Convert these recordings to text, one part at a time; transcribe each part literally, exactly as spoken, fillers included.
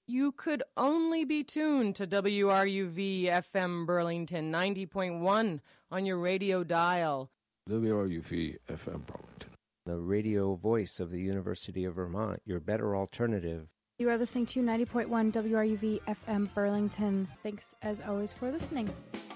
You could only be tuned to W R U V F M Burlington ninety point one on your radio dial. W R U V F M Burlington, the radio voice of the University of Vermont, your better alternative. You are listening to ninety point one W R U V F M Burlington. Thanks, as always, for listening.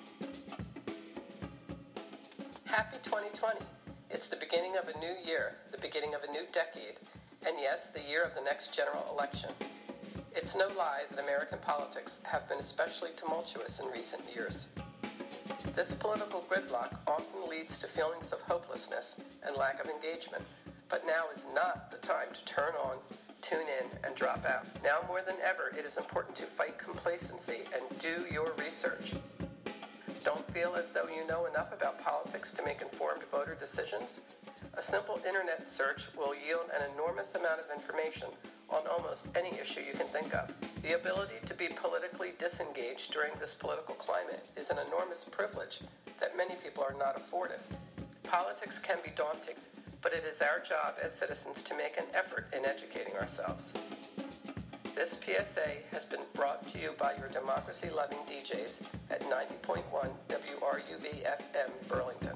Happy twenty twenty. It's the beginning of a new year, the beginning of a new decade, and yes, the year of the next general election. It's no lie that American politics have been especially tumultuous in recent years. This political gridlock often leads to feelings of hopelessness and lack of engagement, but now is not the time to turn on, tune in, and drop out. Now more than ever, it is important to fight complacency and do your research. Don't feel as though you know enough about politics to make informed voter decisions? A simple internet search will yield an enormous amount of information on almost any issue you can think of. The ability to be politically disengaged during this political climate is an enormous privilege that many people are not afforded. Politics can be daunting, but it is our job as citizens to make an effort in educating ourselves. This P S A has been brought to you by your democracy-loving D Js at ninety point one W R U V F M Burlington.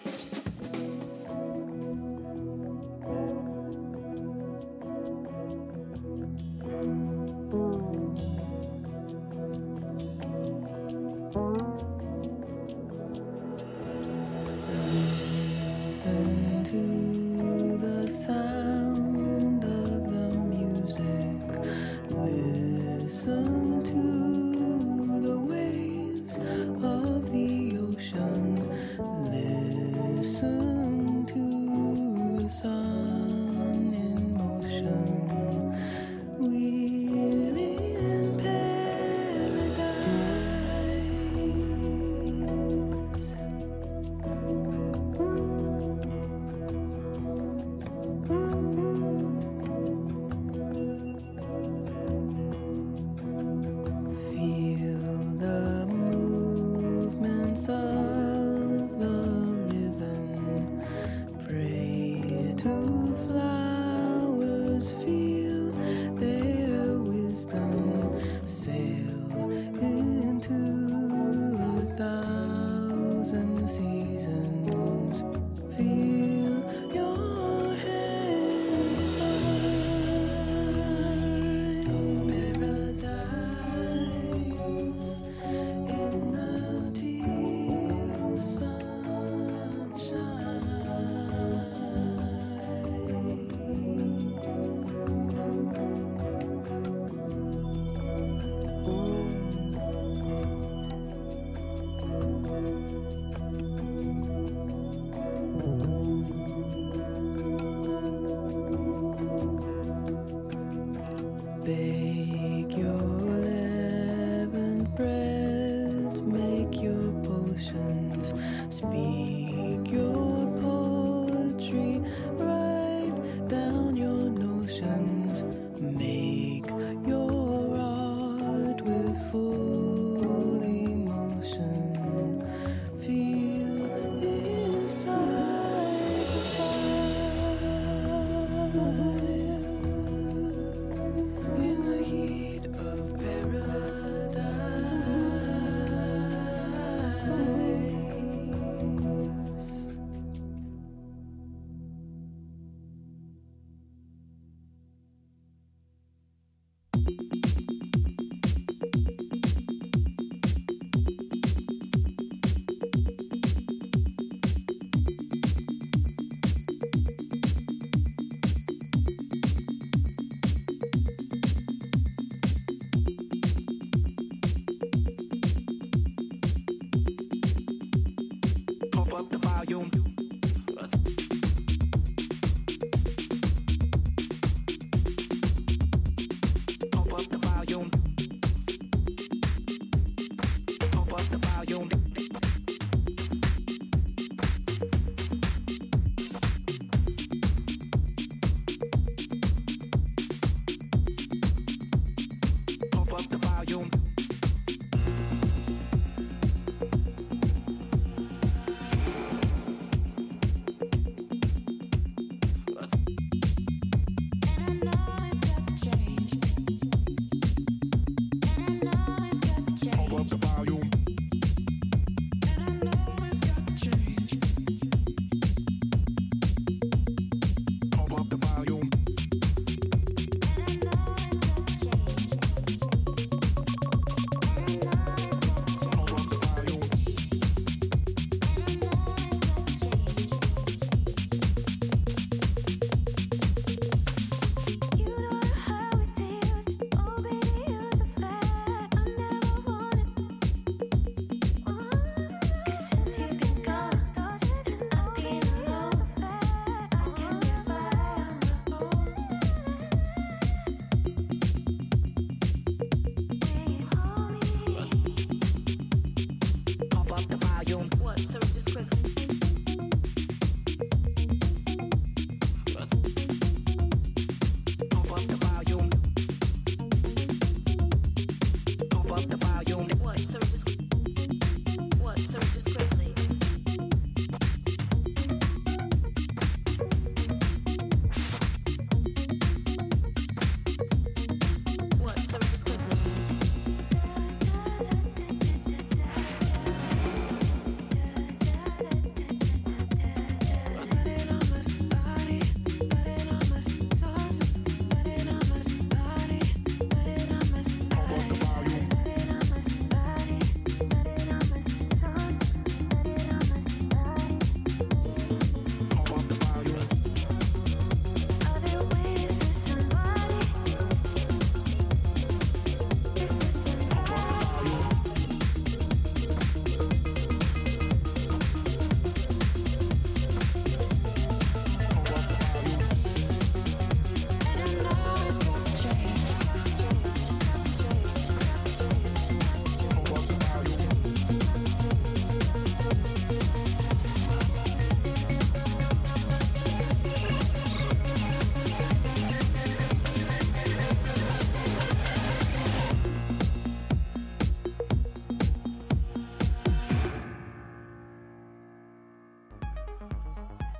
Listen to the sound of the music. Listen to the waves of the ocean. Listen to the sun in motion. We're in paradise. Of the rhythm, pray to flowers, feel their wisdom, sail into a thousand seasons, feel your hand in mine, paradise in the teal sunshine. Bake your leavened breads, make your potions, speak your poetry, write down your notions, make your art with full emotion, feel inside the fire. In the heat of paradise.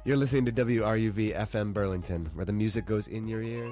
You're listening to W R U V F M Burlington, where the music goes in your ears.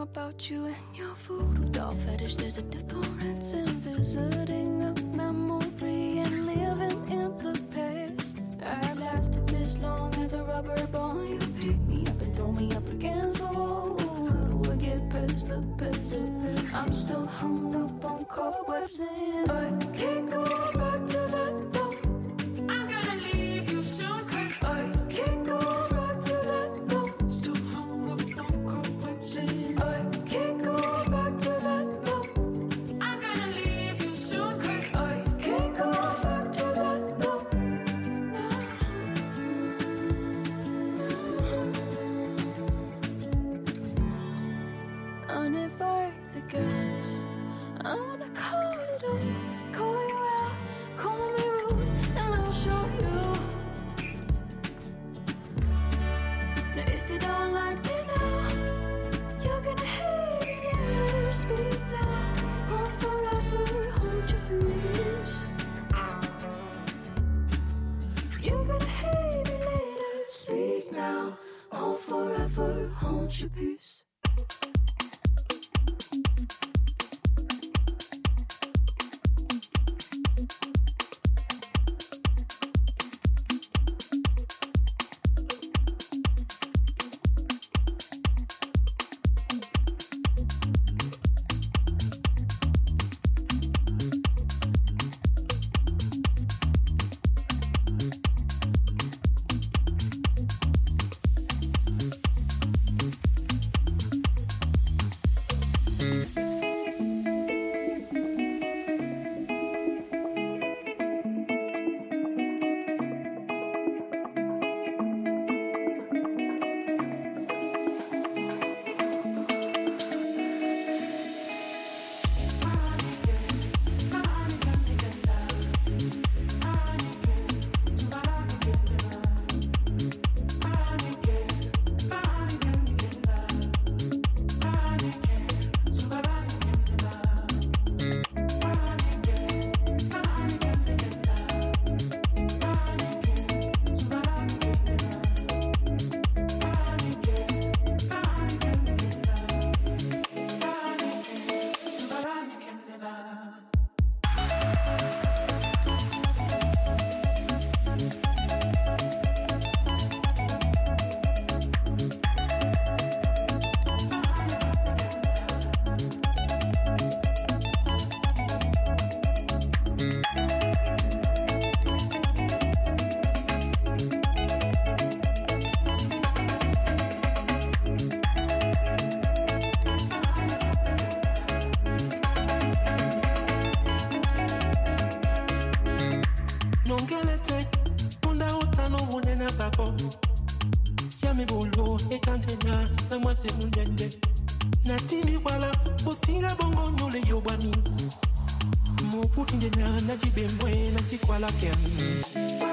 about you and your voodoo doll fetish. There's a difference in visiting a memory and living in the past. I've lasted this long as a rubber ball. You pick me up and throw me up against the wall. How do I get past the past the past? I'm still hung up on cobwebs and I can't go back to that door. I'm gonna leave you soon, cause I can't go back to that door. Still hung up on cobwebs and I can't go back to that door. I'm gonna leave you soon, cause I can't go back to that door. Uninvite the guests. I wanna call it up, call you out, call me rude, and I'll show you. Now if you don't like me now, you're gonna hate me later. Speak now, or forever hold your peace. You're gonna hate me later. Speak now, or forever hold your peace. Mo putin de na na jibe mwe na sikwala kem.